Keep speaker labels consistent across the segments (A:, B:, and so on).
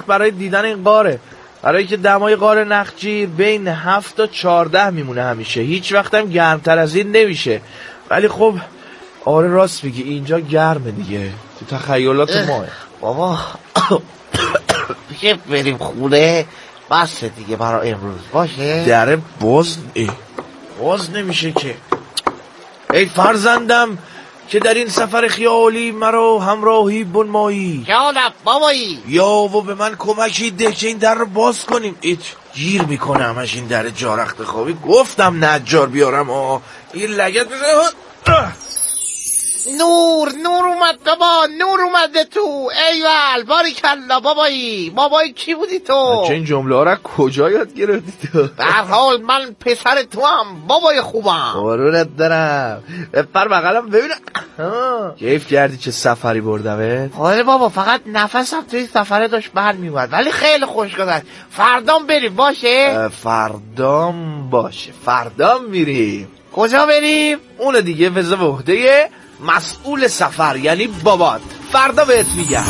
A: برای دیدن این غاره، برای که دمای غار نخجیر بین 7 تا 14 میمونه همیشه، هیچ وقت هم گرمتر از این نمیشه. ولی خب آره راست میگی اینجا گرمه دیگه، تو تخیلات ماه.
B: بابا بگه بریم خونه بسه دیگه برای امروز باشه.
A: دره باز نمیشه که. ای فرزندم که در این سفر خیالی مرا همراهی بنمایی.
B: یادم بابایی
A: یا و به من کمکی ده که این در رو باز کنیم. ایت گیر میکنه همش این در جارخت خوابی. گفتم نجار بیارم این لگت بزنم.
B: نور اومد بابا، نور اومده تو. ایول باریکلا بابایی کی بودی تو؟
A: چه این جمله ها را کجا یاد گرفتی تو؟
B: در حال من پسر تو هم بابای خوبم.
A: قرونت دارم. بپر بغلم ببینم. کیف کردی چه سفری بردمت؟
B: آره بابا فقط نفسم توی سفره داشت بر میومد ولی خیلی خوش گذشت. فردام بریم باشه؟
A: فردام باشه. فردام میریم.
B: کجا بریم؟
A: اون دیگه وزه وحده مسئول سفر یعنی بابات. فردا بهت میگم.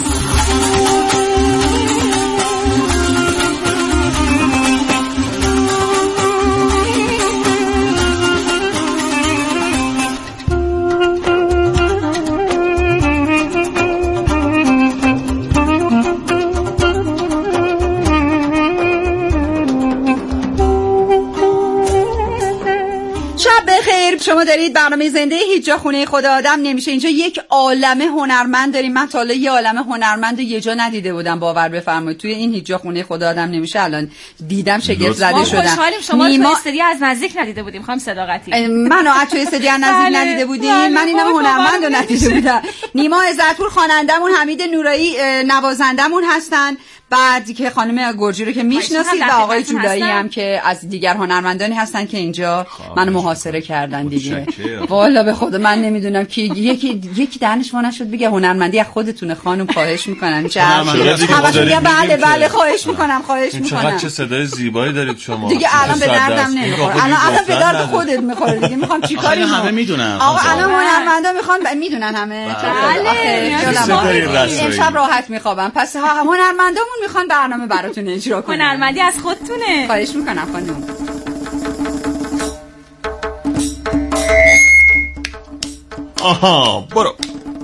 C: شما دارید برنامه زنده هیچ جا خونه خدا آدم نمیشه. اینجا یک عالمه هنرمند داریم. من تا حالا یه عالمه هنرمند یه جا ندیده بودم، باور بفرمایید. توی این هیچ جا خونه خدا آدم نمیشه الان دیدم شگفت زده شدم.
D: خوشحالیم شما تو استودیو از نزدیک ندیده بودیم. خانم صداقتی
C: منو از توی استودیو از نزدیک ندیده بودین. من اینم هنرمندو ندیده بودم. نیما عزتپور خوانندمون، حمید نورایی نوازندمون هستن. بعد که خانم گرجی رو که میشناسید و آقای جولایی هم که از دیگر هنرمندانی هستن که اینجا منو محاصره کردن دیگه. والا به خدا من نمیدونم که یکی دهنش وانه شد بگه هنرمندی از خودتونه خانم، خواهش میکنم. بله خواهش میکنم.
E: چقدر چه صدای زیبایی دارید شما
C: دیگه. الان به دردم نمیخوره، الان به درد خودت میخوره دیگه. میخوام چیکاری کنم؟
E: همه میدونن
C: آقا الان هنرمندا میدونن همه. بله امشب راحت میخوابم. پس هنرمندامون میخوان برنامه براتون اجرا کنن.
D: هنرمندی از خودتونه.
C: خواهش میکنم خانم.
E: آها برو.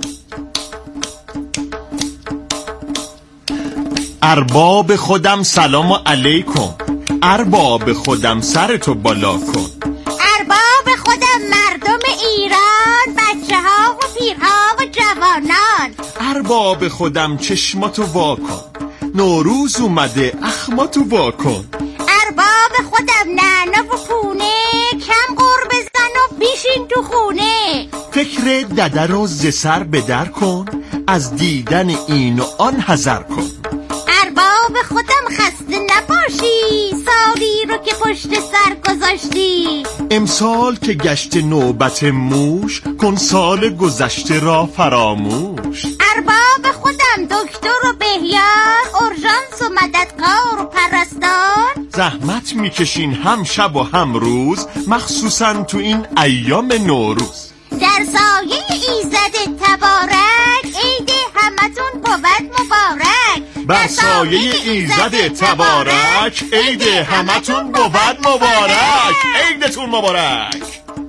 E: ارباب خودم سلام علیکم، ارباب خودم سرتو بالا کن.
F: ارباب خودم مردم ایران، بچه ها و پیرها و جوانان.
E: ارباب خودم چشماتو وا کن، نوروز اومده اخماتو وا کن.
F: ارباب خودم نعنا و پونه، کم قور بزن و بیشین تو خونه.
E: فکر دده رو ز سر به در کن، از دیدن این و آن حذر کن.
F: ارباب خودم خسته نباشی، سالی رو که پشت سر گذاشتی.
E: امسال که گشت نوبت موش، کن سال گذشته را فراموش.
F: ارباب خودم دکتر و بهیار، اورژانس و مددکار و پرستار.
E: زحمت میکشین هم شب و هم روز، مخصوصا تو این ایام نوروز.
F: در سایه ایزد تبارک، عید همتون بود مبارک.
E: بر سایه ایزد تبارک، عید همتون بود مبارک. عیدتون مبارک.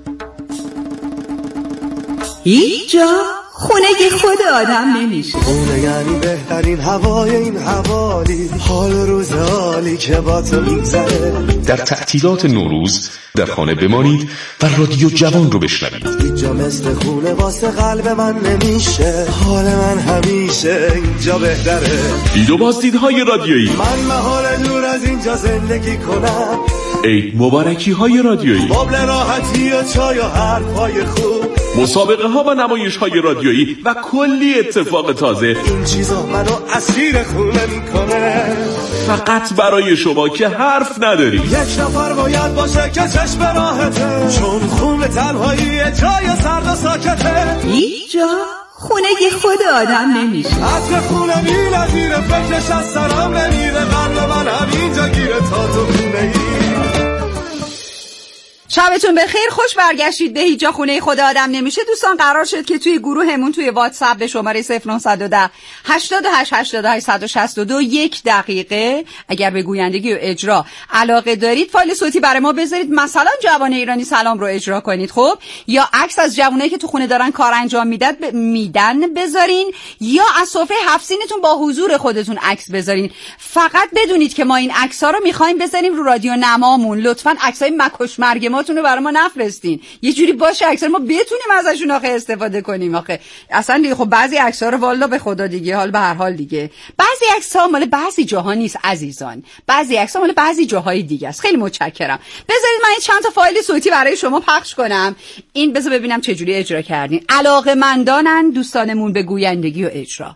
C: هیچ جا خونه خود آدم نمیشه.
G: خونه یعنی بهترین هوای این حوالی، حال روز حالی که با تو میگذره.
H: در تعطیلات نوروز در خانه بمانید و رادیو جوان رو بشنوید.
G: اینجا مثل خونه واسه قلب من نمیشه، حال من همیشه اینجا بهتره.
H: دید و بازدیدهای رادیویی،
G: من محال دور از اینجا زندگی کنم.
H: عید مبارکی های رادیویی،
G: مبل راحتی و چای و حرفای خوب،
H: مسابقه ها و نمایش های رادیویی و کلی اتفاق تازه.
G: این چیزا منو اسیر خونه میکنه،
H: فقط برای شما که حرف نداری.
G: یک نفر باید باشه که چشم راحته، چون خونه تنهایی جای سرد و ساکته.
C: اینجا خونه خود آدم نمیشه.
G: عطر خونه بی‌نظیره، فکرش از سرم نمیره. قلب من همینجا گیره تا تو خونه ای.
C: شبتون بخیر، خوش برگشتید به هیچ جا خونه خود آدم نمیشه. دوستان قرار شد که توی گروهمون توی واتساپ به شماره 0910 88 88 162 1 دقیقه اگر به گویندگی و اجرا علاقه دارید فایل صوتی برای ما بذارید، مثلا جوان ایرانی سلام رو اجرا کنید خب، یا عکس از جوانایی که تو خونه دارن کار انجام میدن بذارین، یا از سفره هفسینتون با حضور خودتون عکس بذارین. فقط بدونید که ما این عکس‌ها رو می‌خوایم بذاریم رو رادیو نمامون. لطفاً عکسای مکش مرگماتون رو برای ما نفرستین. یه جوری باشه عکس‌ها ما بتونیم ازشون آخه استفاده کنیم. آخه اصلا دیگه خب بعضی عکس‌ها رو والا به خدا دیگه، حال به هر حال دیگه بعضی عکس‌ها مال بعضی جاها نیست عزیزان، بعضی عکس‌ها مال بعضی جاهای دیگه است. خیلی متشکرم. بذارید من چند تا فایل صوتی برای شما پخش کنم. این بذار ببینم چه جوری اجرا کردین. علاقه‌مندانن دوستانمون به گویندگی و اجرا.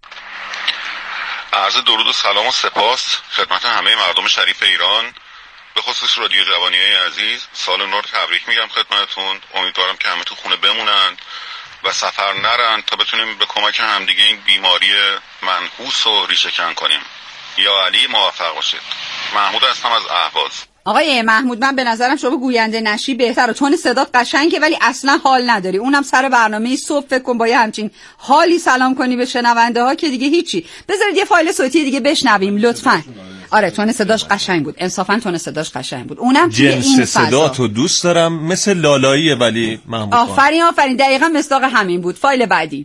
I: عرض درود و سلام و سپاس خدمت همه مردم شریف ایران، به خصوص رادیو جوانیای عزیز. سال نو رو تبریک میگم خدمتتون. امیدوارم که همه تو خونه بمونن و سفر نرن تا بتونیم به کمک همدیگه این بیماری منحوس رو ریشه کن کنیم. یا علی موفق باشید. محمود هستم از اهواز.
C: آقای محمود، من به نظرم شما گوینده نشی بهتره، چون صدات قشنگه ولی اصلا حال نداری. اونم سر برنامه صبح فکر کن با یه همچین حالی سلام کنی به شنونده ها که دیگه هیچی. بذارید یه فایل صوتی دیگه بشنویم لطفاً. آره تون صداش قشنگ بود، انصافا تون صداش قشنگ بود. اونم توی این فضا.
J: صداتو دوست دارم، مثل لالاییه ولی محمود.
C: آفرین دقیقاً مصداق همین بود. فایل بعدی.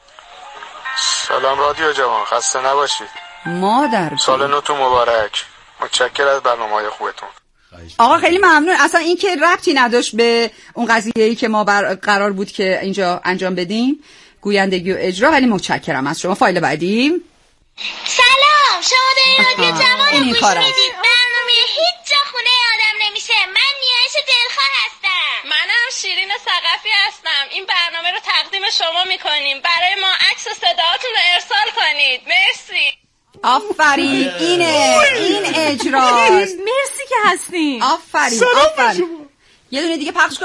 K: سلام رادیو جوان، خسته نباشید.
C: مادر
K: سال نوتون مبارک. متشکرم از برنامه‌های خوبتون.
C: آقا خیلی ممنون. اصلا این که ربطی نداشت به اون قضیه‌ای که ما قرار بود که اینجا انجام بدیم، گویندگی و اجرا، ولی متشکرم از شما. فایل بعدی.
F: سلام، شما دارین رادیو جوان گوش میدید. برنامه هیچ جا خونه آدم نمیشه. من نیایش دلخواه هستم.
L: منم شیرین ثقفی هستم. این برنامه رو تقدیم شما میکنیم. برای ما عکس و صداهاتون رو ارسال کنید. مرسی.
C: آفرین، این اجراست.
D: مرسی که هستین.
C: آفرین. یه دونه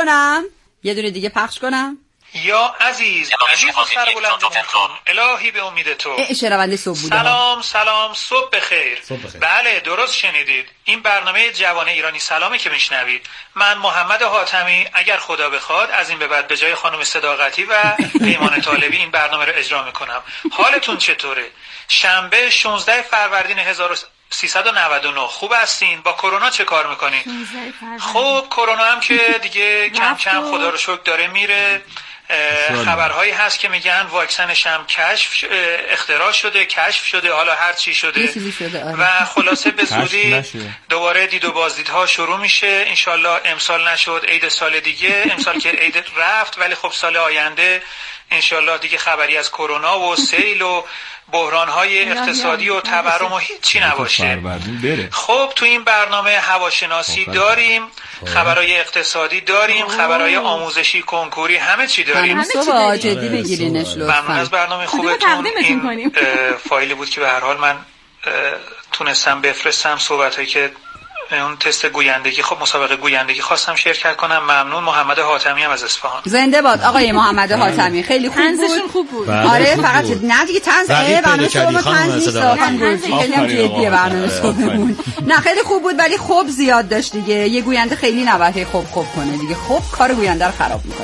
C: دیگه پخش کنم.
M: یا عزیز سر بلندمون، الهی به امید تو.
C: شنونده صبح بوده.
M: سلام، صبح بخیر. بله درست شنیدید. این برنامه جوان ایرانی سلامه که میشنوید. من محمد حاتمی اگر خدا بخواد از این به بعد به جای خانم صداقتی و پیمان طالبی این برنامه رو اجرا میکنم. حالتون چطوره؟ شنبه 16 فروردین 1399. خوب هستین؟ با کرونا چه کار میکنین؟ خب کرونا هم که دیگه کم کم خدا رو شکر داره میره. خبرهایی هست که میگن واکسنش هم اختراع شده، کشف شده، حالا هر چی شده و خلاصه به زودی دوباره دید و بازدیدها شروع میشه. انشالله امسال نشد، عید سال دیگه، امسال که عید رفت ولی خب سال آینده انشالله دیگه خبری از کرونا و سیل و بحران‌های اقتصادی و تورم و هیچی نباشه. خب تو این برنامه هواشناسی داریم، خبرهای اقتصادی داریم، خبرهای آموزشی، کنکوری، همه چی داریم.
C: جدی بگیرینش لطفاً.
M: ممنون از برنامه خوبتون. این فایلی بود که به هر حال من تونستم بفرستم، صحبتایی که اون تست گویندگی، خب مسابقه گویندگی خواستم شرکت کنم. ممنون. محمد حاتمی هم از اصفهان.
C: زنده باد آقای محمد حاتمی. خیلی خوب بود. آره فقط نه دیگه طنز برنامه شما طنز نیست. خیلی هم جدیه برنامه صبحمون. نه خیلی خوب بود ولی خوب زیاد داشت دیگه. یه گوینده خیلی نباید خوب کنه دیگه. خوب کار گوینده رو خراب میکنه.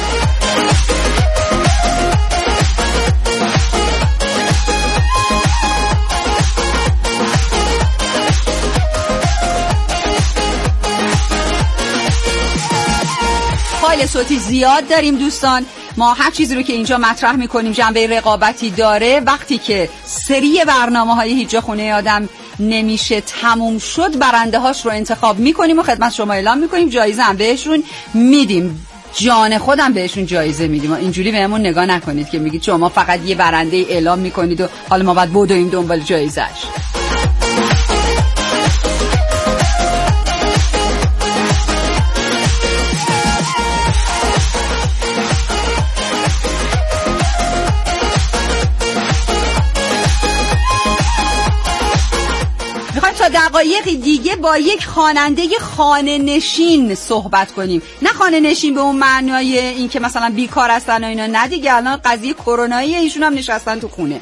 C: فایل صوتی زیاد داریم دوستان. ما هر چیزی رو که اینجا مطرح میکنیم جنبه رقابتی داره. وقتی که سری برنامه‌های هیچ جا خونه آدم نمیشه تموم شد، برنده هاش رو انتخاب میکنیم و خدمت شما اعلام میکنیم. جایزه هم بهشون میدیم، جان خودم بهشون جایزه میدیم. اینجوری بهمون نگاه نکنید که میگید شما فقط یه برنده اعلام میکنید و حالا ما باید بدویم دنبال جایزش. تا دقایقی دیگه با یک خواننده خانه نشین صحبت کنیم. نه خانه نشین به اون معنای این که مثلا بیکار هستن و اینا، نه دیگه، الان قضیه کروناییه، ایشون هم نشستن تو خونه.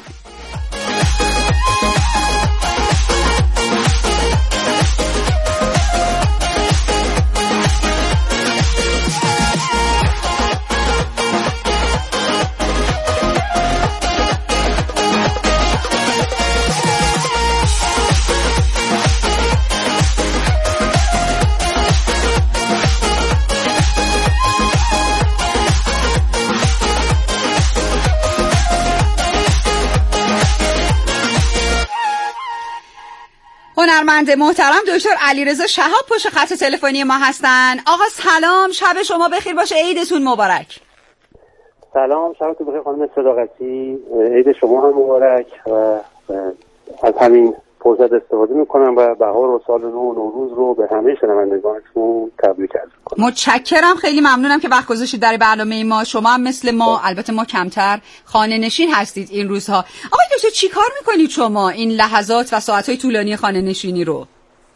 C: هنرمند محترم دکتر علیرضا شهاب پشت خط تلفنی ما هستن. آقا سلام، شب شما بخیر باشه، عیدتون مبارک.
N: سلام، شبتون بخیر خانم صداقتی، عید شما هم مبارک و از همین فرصت استفاده میکنم و بهار و سال نو و نوروز رو به همه شنوندگانتون تبریک عرض میکنم.
C: متشکرم، خیلی ممنونم که وقت گذاشتید در برنامه ما. شما هم مثل ما، البته ما کمتر، خانه نشین هستید این روزها. آقای دکتر چی کار میکنید شما این لحظات و ساعتهای طولانی خانه نشینی رو؟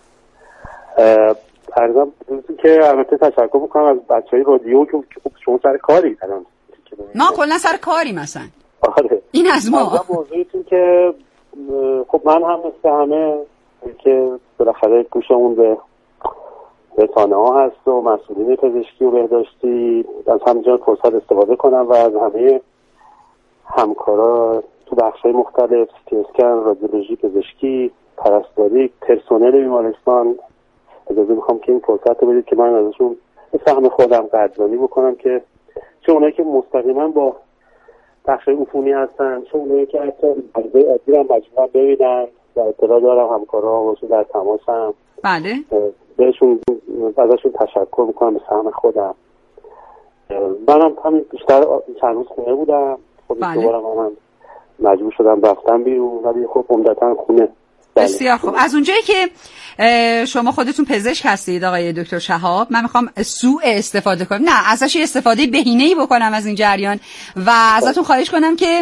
N: عرضم که البته تشکر میکنم از بچهای رادیو که شما سر کاری الان.
C: ما کلا سر کاری مثلا.
N: آره.
C: این از ما.
N: موضوعیتون که خب من هم مثل همه که بالاخره گوشمون به رسانه ها هست و مسئولین پزشکی و بهداشتی، از همینجا فرصت استفاده کنم و از همه همکارا تو بخش‌های مختلف، سی تی اسکن، رادیولوژی، پزشکی، پرستاری، پرسنل بیمارستان اجازه میخوام که این فرصت رو بدید که من ازشون به سهم خودم قدردانی بکنم که چه اونایی که مستقیما با بخشای عفونی هستن، چون اونایی که حتی عرضه عادی رو مجموعا ببینن و اطلاع دارم، همکارا باشون در تماسم.
C: بله.
N: بهشون ازشون تشکر میکنم به سهم خودم. منم همین بیشتر چند روز خونه بودم، خب این دوبارم هم مجبور شدم رفتم بیرون، ولی خب عمدتاً خونه.
C: بسیار خوب. از اونجایی که شما خودتون پزشک هستید آقای دکتر شهاب، من میخوام سوء استفاده کنم، نه ازش استفاده بهینه‌ای بکنم از این جریان و ازتون خواهش کنم که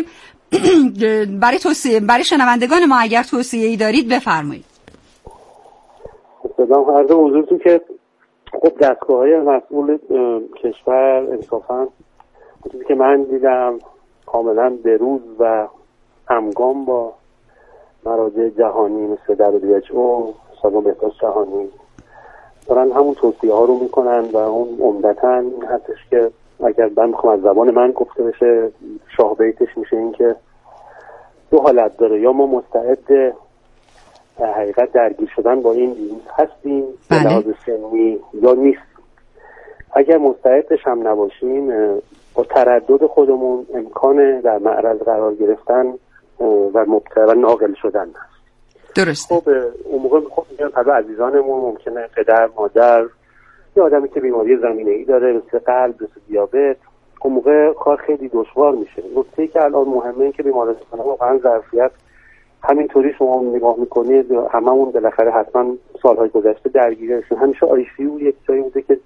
C: برای شنوندگان ما اگر توصیه‌ای دارید بفرمایید.
N: خدام عرض حضورتون که خب دستگاه‌های مسئول کشور انصافاً چیزی که من دیدم کاملا بروز و همگام با مراجع جهانی مثل WHO، سازمان بهداشت جهانی دارن همون توصیه ها رو میکنن و اون عمدتاً این هستش که اگر من بخوام از زبان من گفته بشه شاه بیتش میشه این که دو حالت داره، یا ما مستعد حقیقت درگیر شدن با این ویروس هستیم به لحاظ سنی یا نیست. اگر مستعدش هم نباشیم با تردد خودمون امکان در معرض قرار گرفتن و مبتلا ناقل شدن هست.
C: درست.
N: خب اون موقع خب میگن عزیزانمون ممکنه پدر، مادر یا آدمی که بیماری زمینه‌ای داره مثل قلب، مثل دیابت، اون موقع کار خیلی دشوار میشه. نکته‌ای که الان مهمه این که بیمارستان واقعا ظرفیت همینطوری شما نگاه میکنید هممون بالاخره حتما سالهای گذشته درگیرشون همیشه آی‌سی-یو یک جایی بوده که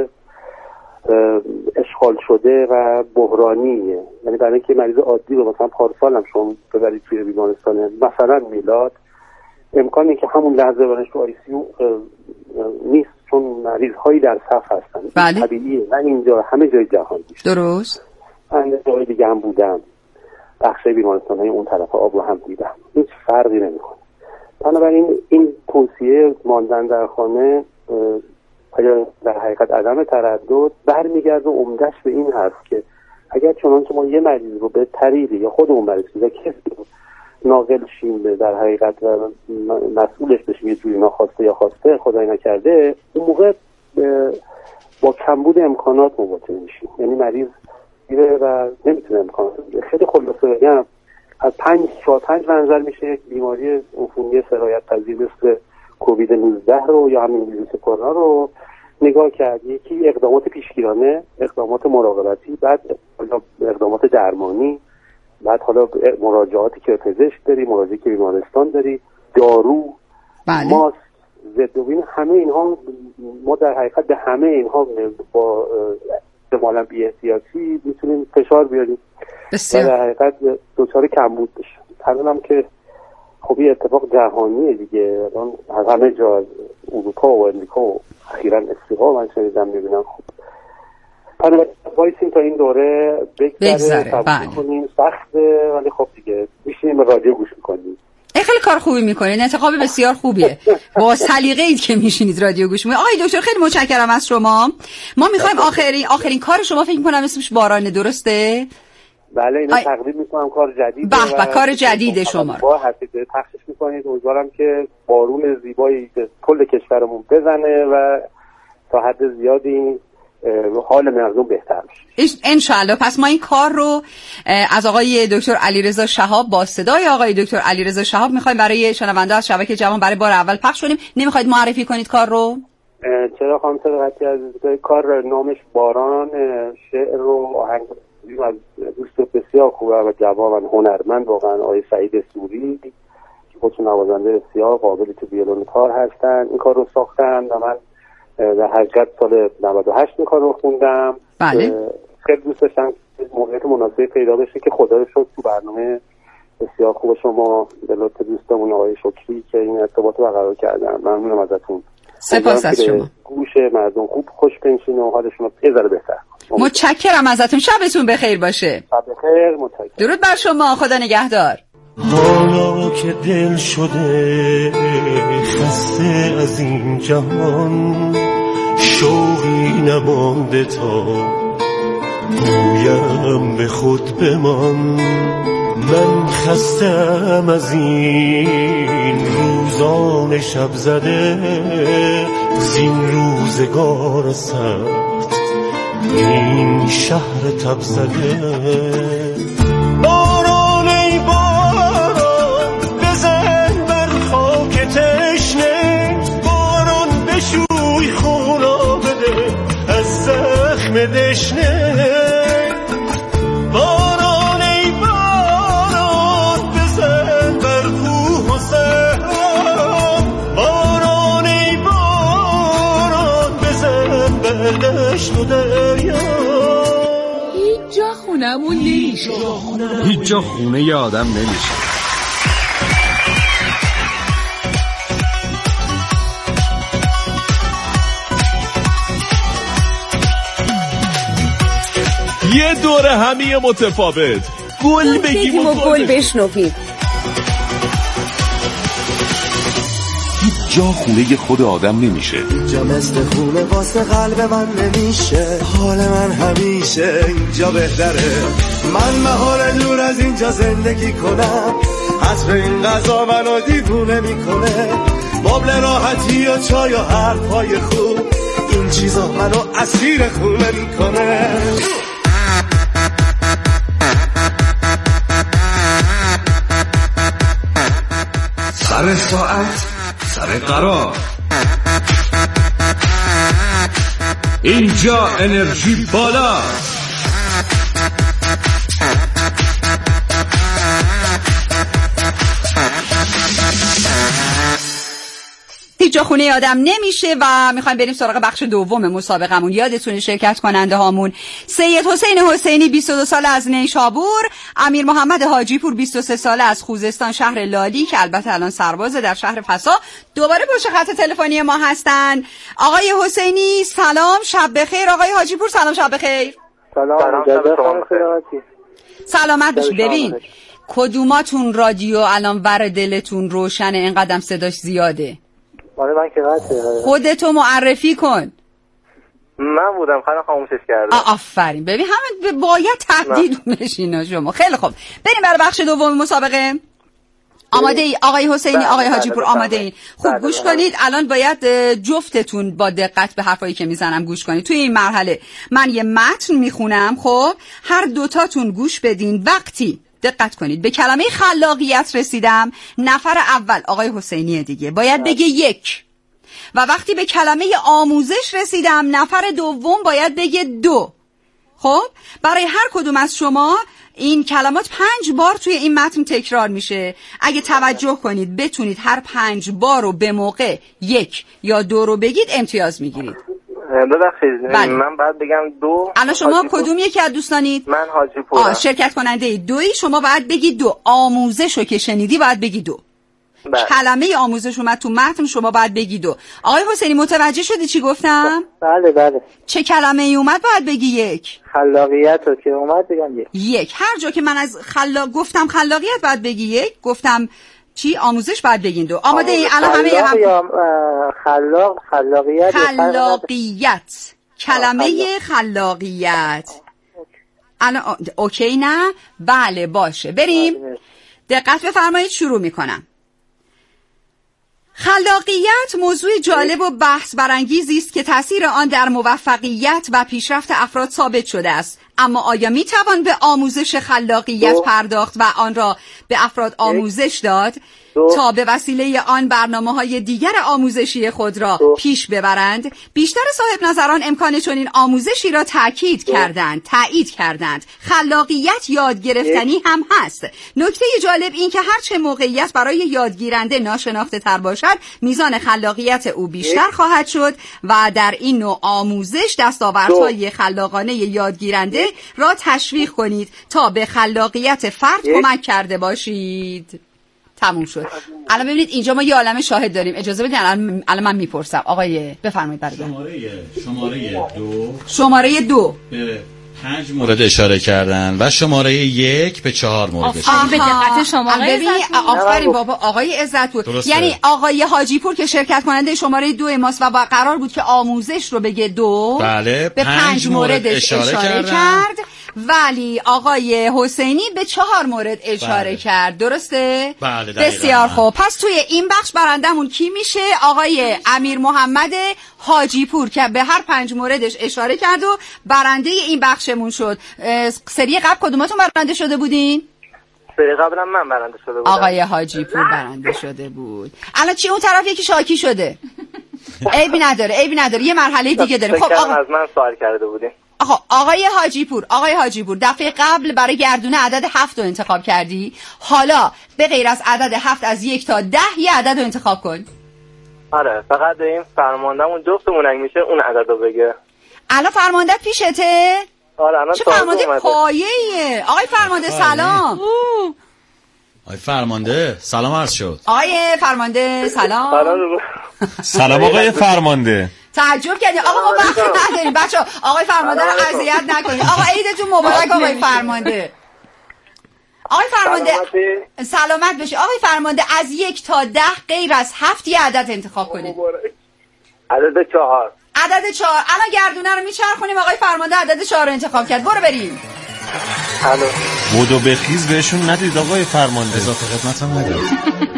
N: اشغال شده و بحرانیه. یعنی برای اینکه مریض عادی رو مثلا پارسال هم شما ببرید توی بیمارستان مثلا میلاد، امکانی که همون لحظه برش تو آی‌سی-یو نیست، چون مریض هایی در صف هستن.
C: بله.
N: طبیعیه، من اینجا همه جای جهان میشه.
C: درست.
N: من جای دیگه هم بودم، بخش بیمارستان های اون طرف آب رو هم دیدم، هیچ فرقی نمیکنه. بنابراین این توصیه ماندن در خانه اگر در حقیقت عدم تردد برمیگرده عمدش به این هست که اگر چنانچه ما یه مریض رو به طریقی یا خودمون برسیم یا کسی رو ناقل شیم در حقیقت و مسئولش بشیم یه جوری ناخواسته یا خواسته خدای نکرده، اون موقع با کمبود امکانات مواجه میشیم. یعنی مریض میره و نمیتونه امکانات خیلی خلاصه بگم از 5 منظر میشه یک بیماری عفونی سرایت پذیر مثل کووید 19 رو یا همین ویروس کرونا رو نگاه کرد. یکی اقدامات پیشگیرانه، اقدامات مراقبتی، بعد اقدامات درمانی، بعد حالا مراجعاتی که پزشک داری، مراجعی که بیمارستان داری، دارو، ماسک، ضدعفونی، همه اینها ما در حقیقت به همه اینها با احتمالاً بی‌احتیاطی میتونیم فشار بیاریم و در حقیقت دچار کمبود بشیم. الانم که خب این اتفاق جهانیه دیگه، الان همه جا از اروپا و امریکا و اخیراً افریقا من شنیدم میبینم. خب وایسیم تا این دوره بگذره، قبول کنیم، سخته ولی خب دیگه میشینیم به رادیو گوش میکنیم.
C: خیلی کار خوبی میکنید، انتخاب بسیار خوبیه. با سلیقه اید که میشینید رادیو گوش میکنید. آقای دکتر خیلی متشکرم از شما. ما میخوایم آخرین کار شما فکر میکنم اسمش بارانه، درسته؟
N: بله اینو تقدیم میکنم، کار جدیده
C: و کار جدید شما
N: با حسیده پخشش میکنید. امیدوارم که بارون زیبایی به کل کشورمون بزنه و تا حد زیادی حال مردم بهتر میشه
C: انشالله. پس ما این کار رو از آقای دکتر علیرضا شهاب با صدای آقای دکتر علیرضا شهاب میخوایم برای شنونده از شبکه جوان برای بار اول پخش کنیم. نمیخواید معرفی کنید کار رو؟
N: چرا خانم صداقتی عزیز، کار نامش باران، شعر و آهنگ از دوست بسیار خوبه و جوان و هنرمند واقعا آقای سعید سوری که خودشون نوازنده بسیار قابل تو ویولن کار هستن. این کار رو ساختن و من در حقیقت سال 98 این کار رو خوندم.
C: بله.
N: خیلی دوست داشتم موقعیت مناسبی پیدا بشه که خدا رو شکر تو برنامه بسیار خوب شما به لطف دوستمون آقای شکری که این ارتباط رو برقرار کردن. ممنونم ازتون.
C: سپاس از شما.
N: گوش مردم خوب خوش بنشین و حالشون رو یه ذره بهتر.
C: متشکرم ازتون. شبتون بخیر باشه.
N: شب بخیر. متشکرم.
C: درود بر شما. خدا نگهدار.
E: حالا که دل شده خسته از این جهان، شوقی نمانده تا گویم به خود بمان. من خستم از این روزان شب زده، زین روزگار سخت این شهر تب زده. باران ای باران بزن بر خاک تشنه، باران بشوی خونا بده از زخم دشنه. باران ای باران بزن بر کوه و صحرا، باران ای باران بزن بر دشت و دریا.
O: هیچ جا خونمون نمیشه،
P: هیچ جا خونه ی آدم نمیشه.
Q: یه دور همی متفاوت، گل بگیم و
O: گل بشنویم.
H: هیچ جا خونه خود آدم نمیشه.
G: اینجا مثل خونه واسه قلب من نمیشه. حال من همیشه اینجا بهتره. من محال دور از اینجا زندگی کنم. عطر این غذا منو دیوونه میکنه. مبل راحتی و چای و حرفای خوب، این چیزا منو اسیر خونه میکنه.
P: سر ساعت، سر قرار، اینجا انرژی بالا.
C: هیچ جا خونه آدم نمیشه و میخوایم بریم سراغ بخش دوم مسابقمون. یادتونه شرکت کننده هامون سید حسین حسینی 22 ساله از نیشابور، امیر محمد حاجی پور 23 ساله از خوزستان شهر لالی که البته الان سربازه در شهر فسا، دوباره پشت خط تلفنی ما هستن. آقای حسینی سلام، شب بخیر. آقای حاجی پور سلام، شب بخیر.
N: سلام.
C: سلامت باشید. ببین کدوماتون رادیو الان ور دلتون روشنه اینقدر صداش زیاده؟
N: من که
C: خودتو معرفی کن.
N: من بودم خیلی خاموشش کردم.
C: آفرین. ببین همه باید تهدید بشین شما. خیلی خوب بریم برای بخش دوم مسابقه. آماده ای آقای حسینی؟ آقای حاجی پور آماده این؟ خوب گوش کنید. الان باید جفتتون با دقت به حرفایی که میزنم گوش کنید. توی این مرحله من یه متن میخونم، خب هر دوتاتون گوش بدین. وقتی دقت کنید به کلمه خلاقیت رسیدم، نفر اول آقای حسینی دیگه باید بگه 1 و وقتی به کلمه آموزش رسیدم نفر دوم باید بگه 2. خب برای هر کدوم از شما این کلمات 5 بار توی این متن تکرار میشه. اگه توجه کنید بتونید هر 5 بار رو به موقع 1 یا 2 رو بگید امتیاز میگیرید.
N: ببخشید
C: بله.
N: من بعد بگم 2.
C: الان شما کدوم یکی از دوستانید؟
N: من حاجی پورم.
C: شرکت کننده 2 شما باید بگی 2. آموزشو که شنیدی باید بگی 2.
N: بله.
C: کلمه آموزش اومد تو متن شما باید بگی 2. آقای حسینی متوجه شدی چی گفتم؟
N: بله.
C: چه کلمه ای اومد باید بگی 1.
N: خلاقیت رو که اومد بگم
C: 1. هر جا که من از گفتم خلاقیت باید بگی 1. گفتم چی آموزش باید بگین 2. آماده ای؟ الان همه خلاقیت کلمه خلاقیت الان اوکی نه؟ بله باشه. بریم دقت بفرمایید. شروع میکنم. خلاقیت خلاقیت موضوع جالب و بحث برانگیزی است که تاثیر آن در موفقیت و پیشرفت افراد ثابت شده است. اما آیا می توان به آموزش خلاقیت پرداخت و آن را به افراد آموزش داد تا به وسیله آن برنامه‌های دیگر آموزشی خود را پیش ببرند؟ بیشتر صاحب نظران امکان چنین آموزشی را تایید کردند. خلاقیت یاد گرفتنی هم هست. نکته جالب این که هرچه موقعیت برای یادگیرنده ناشناخته تر باشد، میزان خلاقیت او بیشتر خواهد شد و در این نوع آموزش دستاوردهای خلاقانه یادگیرنده را تشویق کنید تا به خلاقیت فرد کمک کرده باشید. تموم شد. الان ببینید اینجا ما یه عالمه شاهد داریم. اجازه بدید الان من میپرسم. آقای بفرمایید برادر. شماره 2
R: به 5 مورد اشاره کردن و شماره 1 به 4 مورد اشاره.
D: به دقت شما
C: ببین آفرین بابا آقای عزت‌پور. یعنی آقای حاجی پور که شرکت کننده شماره 2 ماست و قرار بود که آموزش رو بگه 2
R: بله
C: به 5 مورد اشاره کرد. ولی آقای حسینی به 4 مورد اشاره کرد. درسته؟
R: بله
C: بسیار خوب. پس توی این بخش برندمون کی میشه؟ آقای امیر محمد حاجی پور که به هر 5 موردش اشاره کرد و برنده این بخشمون شد. سری قبل کدوماتون برنده شده بودین؟
K: سری قبلم من برنده شده بودم.
C: آقای حاجی پور برنده شده بود. الان چی اون طرف یکی شاکی شده؟ عیبی نداره. یه مرحله دیگه داریم. خب
K: آقا از من سوال کرده بودین.
C: آقای حاجی پور دفعه قبل برای گردونه عدد 7 رو انتخاب کردی. حالا به غیر از عدد 7 از 1 تا 10 یه عدد رو انتخاب کن.
K: آره فقط این فرماندهمون جفتمون اگه میشه اون عدد رو بگه.
C: الان فرماندهت پیشته؟
K: آره الان
C: چه فرمانده پایه‌ایه. آقای فرمانده سلام.
R: آقای فرمانده سلام عرض شد.
C: آقای فرمانده سلام.
J: سلام آقای فرمانده.
C: تعجب کردی آقا ما وقت نداریم بچه‌ها. آقای فرمانده رو اذیت نکنید. آقا عیدتون مبارک آقای فرمانده. آقای فرمانده سلامت بشه. آقای فرمانده از 1 تا 10 غیر از 7 یه عدد انتخاب کنید.
K: عدد 4.
C: عدد 4. الان گردونه رو میچرخونیم. آقای فرمانده عدد 4 رو انتخاب کرد. برو بریم.
K: الو.
J: بودو بخیز بهشون ندید آقای فرمانده.
R: اضافه خدمت هم ندید.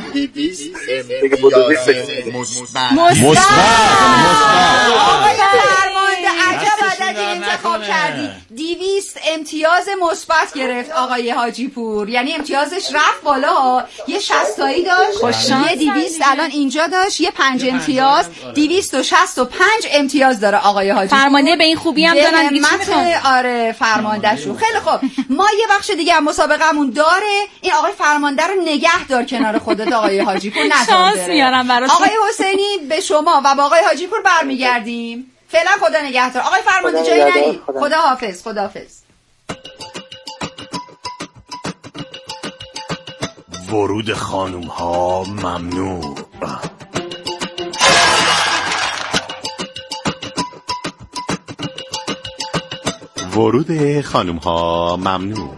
C: مثبت. آقای فرمانده عجب عددی انتخاب کردی. 200 امتیاز مثبت گرفت آقای حاجی پور. یعنی امتیازش رفت بالا. یه 60 تایی داشت، یه 200 الان اینجا داشت، یه 5 امتیاز، 265 امتیاز داره آقای حاجی پور.
D: فرمانده به این خوبی هم دارن
C: دیگه. آره فرماندهشون. خیلی خوب. ما یه بخش دیگه هم مسابقه‌مون داره. این آقای فرمانده رو نگه دار کنار خودت آقای حاجی پور.
D: شانس میارم براتون.
C: آقای حسینی به شما و با آقای حاجی پور برمیگردیم. فعلا خدا نگهدار. آقای فرمانده جایی نرید. خدا حافظ.
E: ورود خانوم ها ممنوع. ورود خانوم ها ممنوع.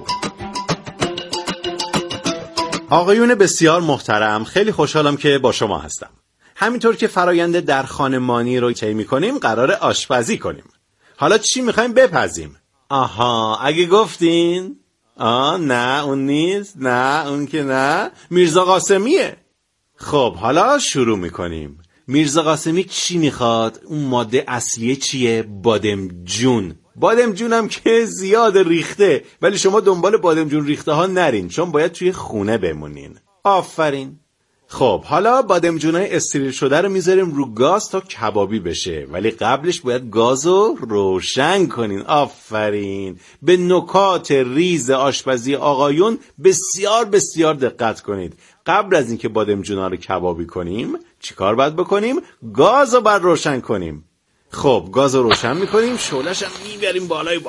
E: آقایون بسیار محترم، خیلی خوشحالم که با شما هستم. همینطور که فرایند در خانمانی رو طی می‌کنیم قراره آشپزی کنیم. حالا چی می‌خوایم بپزیم؟ آها اگه گفتین نه اون نیست، نه اون که نه، میرزا قاسمیه. خب حالا شروع می‌کنیم. میرزا قاسمی چی می‌خواد؟ اون ماده اصلیه چیه؟ بادمجون. بادمجون هم که زیاد ریخته، ولی شما دنبال بادمجون ریخته ها نرین، چون باید توی خونه بمونین. آفرین. خب حالا بادمجونای استریل شده رو میذاریم رو گاز تا کبابی بشه، ولی قبلش باید گازو روشن کنین. آفرین. به نکات ریز آشپزی آقایون بسیار بسیار دقت کنید. قبل از اینکه بادمجونا رو کبابی کنیم چیکار باید بکنیم؟ گازو باید روشن کنیم. خب گاز رو روشن میکنیم، شعله‌ش هم میبریم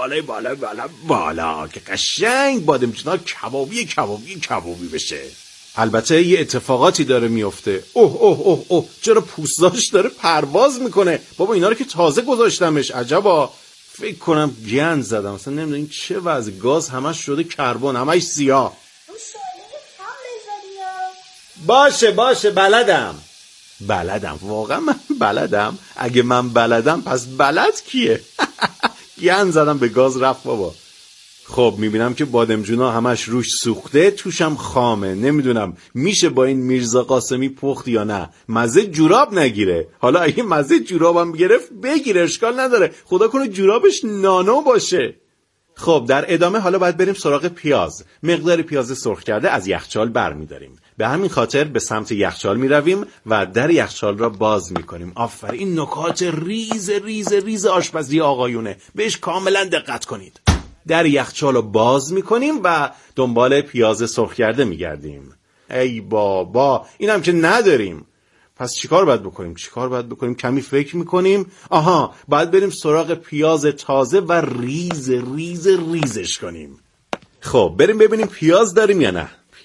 E: بالا که قشنگ بادمجونا کبابی بشه. البته یه اتفاقاتی داره میفته. اوه چرا پوستاش داره پرواز میکنه؟ بابا اینا رو که تازه گذاشتمش. عجبا. فکر کنم گند زدم. مثلا نمیدونم چه وضع. گاز همش شده کربن، همش سیاه. باشه بلدم. واقعا من بلدم. اگه من بلدم پس بلد کیه؟ گند زدم به گاز رفت بابا. خب میبینم که بادمجونا همش روش سوخته، توشم خامه. نمیدونم میشه با این میرزا قاسمی پخت یا نه. مزه جوراب نگیره. حالا اگه مزه جورابم گرفت بگیره، اشکال نداره. خدا کنه جورابش نانو باشه. خب در ادامه حالا باید بریم سراغ پیاز. مقدار پیاز سرخ کرده از یخچال برمی‌داریم. به همین خاطر به سمت یخچال میرویم و در یخچال را باز میکنیم. آفرین، این نکات ریز ریز ریز آشپزی آقایونه، بهش کاملا دقت کنید. در یخچال رو باز میکنیم و دنبال پیاز سرخ کرده میگردیم. ای بابا، اینم که نداریم. پس چیکار باید بکنیم؟ کمی فکر میکنیم. آها، باید بریم سراغ پیاز تازه و ریز ریز ریزش کنیم. خب بریم ببینیم پیاز داریم یا نه.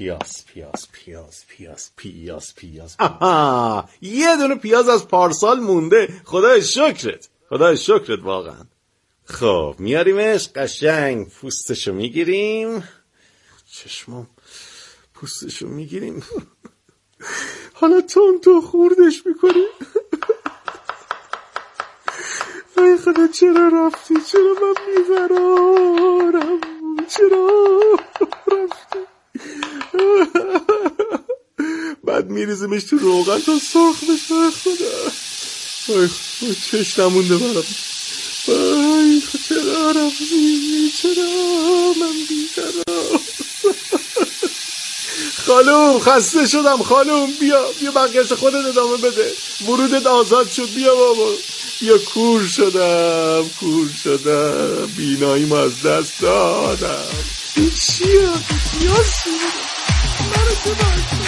E: پیاز. آها، یه دونه پیاز از پارسال مونده. خدای شکرت واقعا. خب میاریمش، قشنگ پوستشو میگیریم. چشمم پوستشو میگیریم. حالا تون خوردش میکنیم. ای خدا چرا رفتی؟ چرا من میبرارم؟ چرا رفتی؟ بعد میریزیمش تو روغن تا سرخ بشه. خدا ای چش نمونده برام. ای چرا رفتی؟ چرا من بیقرار؟ خانوم خسته شدم. خانوم بیا بقیه‌اش خودت ادامه بده. ورودت آزاد شد. بیا بابا بیا. کور شدم. بیناییمو از دست دادم. این چیه؟ پیاز منو چه باید؟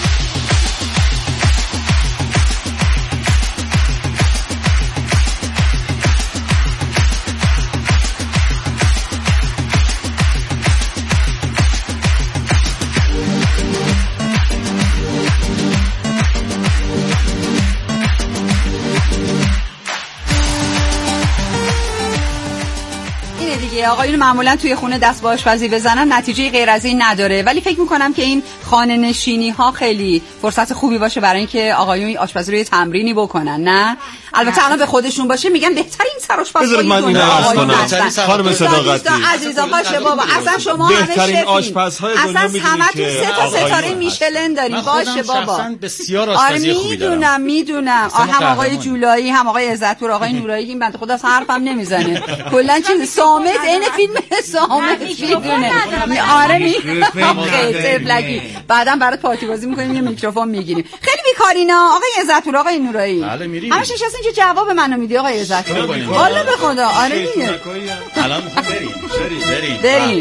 C: آقایون معمولا توی خونه دست به آشپزی بزنن نتیجه غیر از این نداره، ولی فکر میکنم که این خانه نشینی ها خیلی فرصت خوبی باشه برای اینکه آقایون آشپزی رو یه تمرینی بکنن. نه البته الان به خودشون باشه میگن بهترین سرآشپزخونه دنیا.
J: خانم صداقتی
C: عزیزا باشه بابا، اصلا شما
J: بهترین آشپزهای دنیا
C: میدونید که همتون 3 تا ستاره میشلن دارین. باشه بابا،
R: بسیار آشپزی خوبی دارم.
C: میدونم هم آقای جولایی هم آقای عزتپور آقای نورایی این بنده خدا حرفم نمیزنه. کلا چیز صامت این فیلم صامت میدونه. آره میگه بعدم برات پارتی بازی میکنیم یه میکروفون میگیریم. خیلی بیکارینا آقای عزتپور آقای نورایی.
R: بله میریم.
C: همش نشستین چه جواب منو میدی آقای عزتپور؟ والا به خدا آره میگه.
R: الان میخوام بریم.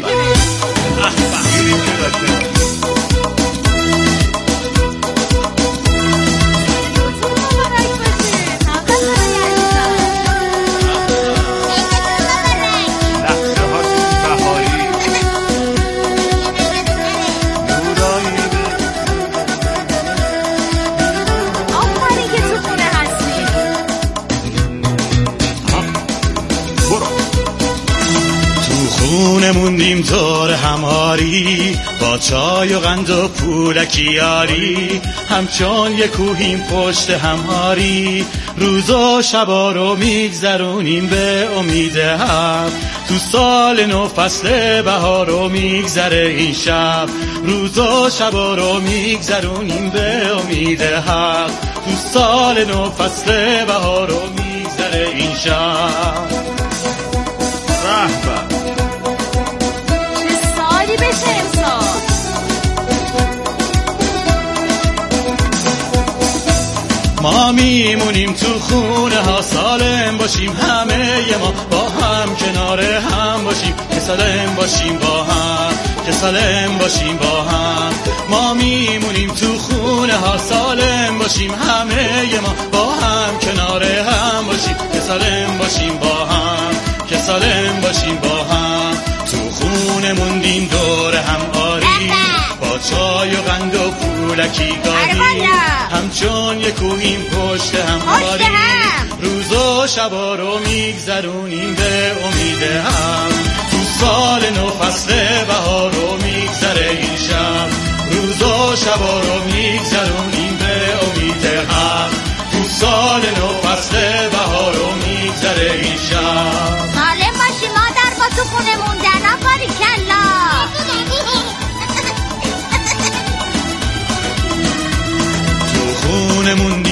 R: موندیم دور هماری با چای و قند و پولکی یاری، همچون یک کوهیم پشت هماری، روز و شبا رو میگذرونیم به امید حق، تو سال نو فصل بهار رو میگذره این شب، روز و شبا رو میگذرونیم به امید حق، تو سال نو فصل بهار رو میگذره این شب. رهبر
D: بشه امسال
R: ما میمونیم تو خونه ها، سالم باشیم همه ما، با هم کنار هم باشیم که سالم باشیم با هم، که سالم باشیم با هم. ما میمونیم تو خونه ها، سالم باشیم همه ما، با هم کنار هم باشیم که سالم باشیم با هم، که سالم باشیم با هم. تو خونه موندیم دور هم آری، با چای و قند و پولکی گاهی، همچون یک کوهیم پشت هم آری، روز و شبا رو میگذرونیم به امید هم، تو سال نو فصل بهار رو میگذره این شب، روز و شبا رو میگذرونیم به امید هم، تو سال نو فصل بهار رو میگذره این شب.
F: سالم باشی مادر با تو خونه موندن آفاری کرد.
R: خونمون